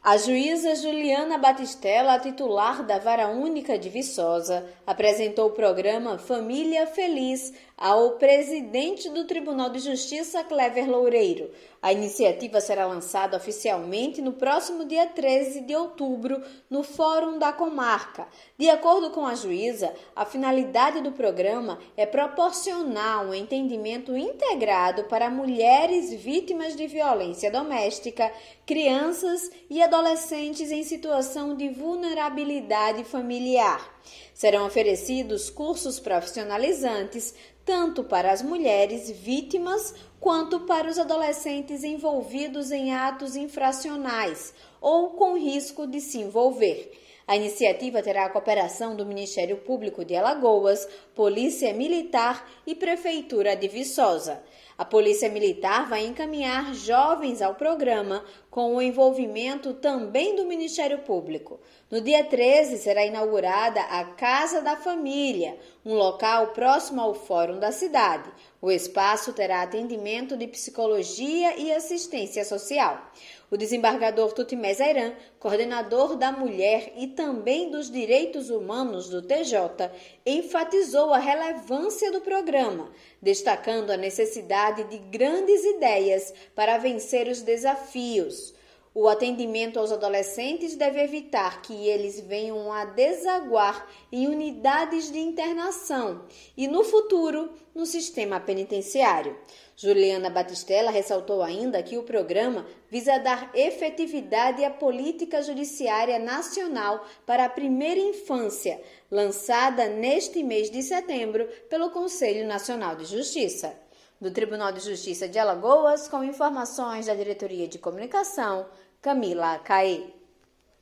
A juíza Juliana Batistella, titular da Vara Única de Viçosa, apresentou o programa Família Feliz ao presidente do Tribunal de Justiça, Clever Loureiro. A iniciativa será lançada oficialmente no próximo dia 13 de outubro, no Fórum da Comarca. De acordo com a juíza, a finalidade do programa é proporcionar um entendimento integrado para mulheres vítimas de violência doméstica, crianças e adolescentes em situação de vulnerabilidade familiar. Serão oferecidos cursos profissionalizantes tanto para as mulheres vítimas quanto para os adolescentes envolvidos em atos infracionais ou com risco de se envolver. A iniciativa terá a cooperação do Ministério Público de Alagoas, Polícia Militar e Prefeitura de Viçosa. A Polícia Militar vai encaminhar jovens ao programa com o envolvimento também do Ministério Público. No dia 13 será inaugurada a Casa da Família, um local próximo ao Fórum da cidade. O espaço terá atendimento de psicologia e assistência social. O desembargador Tutimé Zairan, coordenador da Mulher e também dos Direitos Humanos do TJ, enfatizou a relevância do programa, destacando a necessidade de grandes ideias para vencer os desafios. O atendimento aos adolescentes deve evitar que eles venham a desaguar em unidades de internação e, no futuro, no sistema penitenciário. Juliana Batistella ressaltou ainda que o programa visa dar efetividade à política judiciária nacional para a primeira infância, lançada neste mês de setembro pelo Conselho Nacional de Justiça. Do Tribunal de Justiça de Alagoas, com informações da Diretoria de Comunicação, Camila Caê.